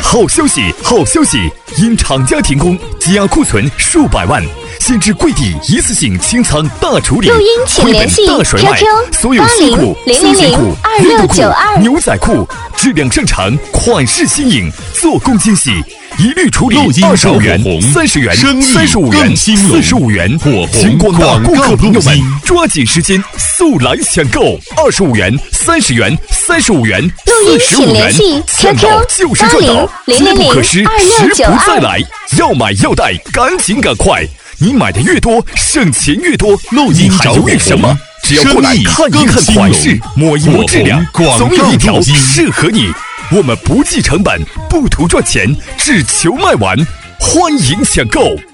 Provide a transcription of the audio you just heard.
好消息，好消息！因厂家停工，积压库存数百万，限制柜底一次性清仓大处理。 录音请联系 QQ 所有西裤、休闲裤、运动裤、 80002692 牛仔裤，质量正常，款式新颖，做工精细，一律处理25元、30元、35元、45元。请广大顾客朋友们抓紧时间速来抢购，25元、30元、35元、45元，抢到就是赚到，机不可失，时不再来。要买要带，赶紧赶快！你买的越多，省钱越多。你还犹豫什么？只要过来看一看款式，摸一摸质量，总有一条适合你。我们不计成本，不图赚钱，只求卖完。欢迎抢购！